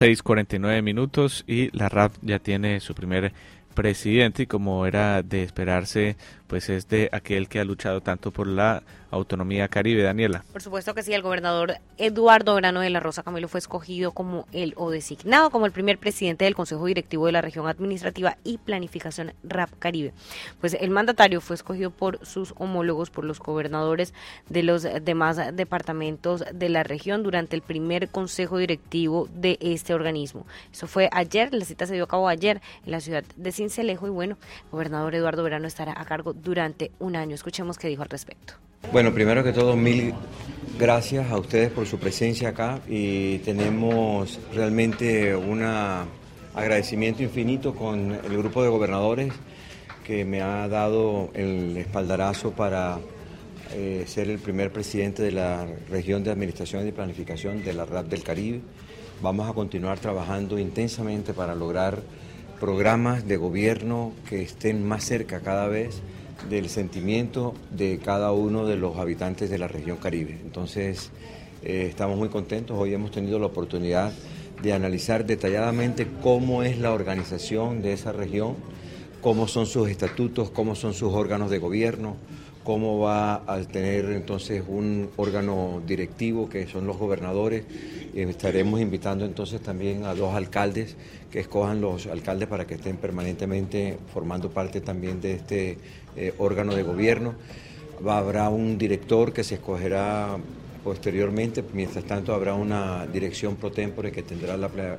6:49 y la RAP ya tiene su primer presidente y como era de esperarse, pues es de aquel que ha luchado tanto por la autonomía caribe, Daniela. Por supuesto que sí, el gobernador Eduardo Grano de la Rosa Camilo fue escogido como designado como el primer presidente del Consejo Directivo de la Región Administrativa y Planificación RAP Caribe. Pues el mandatario fue escogido por sus homólogos, por los gobernadores de los demás departamentos de la región durante el primer Consejo Directivo de este organismo. Eso fue ayer, la cita se dio a cabo ayer en la ciudad de Sincelejo y bueno, el gobernador Eduardo Grano estará a cargo durante un año. Escuchemos qué dijo al respecto. Bueno, primero que todo, mil gracias a ustedes por su presencia acá y tenemos realmente un agradecimiento infinito con el grupo de gobernadores que me ha dado el espaldarazo para ser el primer presidente de la región de administración y planificación de la RAP del Caribe. Vamos a continuar trabajando intensamente para lograr programas de gobierno que estén más cerca cada vez del sentimiento de cada uno de los habitantes de la región Caribe. Entonces, estamos muy contentos. Hoy hemos tenido la oportunidad de analizar detalladamente cómo es la organización de esa región, cómo son sus estatutos, cómo son sus órganos de gobierno, cómo va a tener entonces un órgano directivo que son los gobernadores. Estaremos invitando entonces también a 2 alcaldes que escojan los alcaldes para que estén permanentemente formando parte también de este órgano de gobierno. Habrá un director que se escogerá posteriormente, mientras tanto habrá una dirección pro tempore que tendrá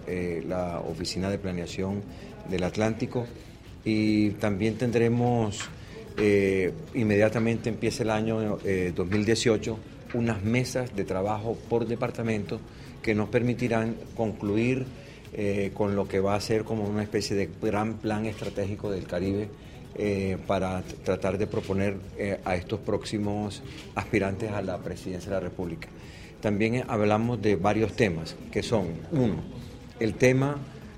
la Oficina de Planeación del Atlántico y también tendremos inmediatamente empieza el año 2018 unas mesas de trabajo por departamento que nos permitirán concluir con lo que va a ser como una especie de gran plan estratégico del Caribe para tratar de proponer a estos próximos aspirantes a la presidencia de la República. También hablamos de varios temas que son, uno, el tema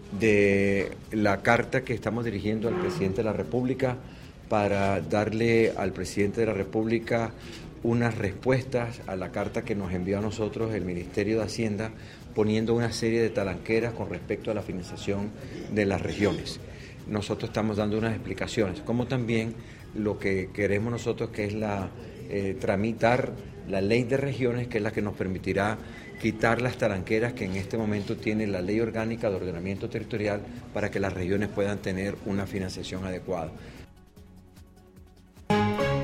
de la carta que estamos dirigiendo al presidente de la República para darle al presidente de la República unas respuestas a la carta que nos envió a nosotros el Ministerio de Hacienda poniendo una serie de talanqueras con respecto a la financiación de las regiones. Nosotros estamos dando unas explicaciones, como también lo que queremos nosotros que es tramitar la ley de regiones, que es la que nos permitirá quitar las talanqueras que en este momento tiene la Ley Orgánica de Ordenamiento Territorial para que las regiones puedan tener una financiación adecuada.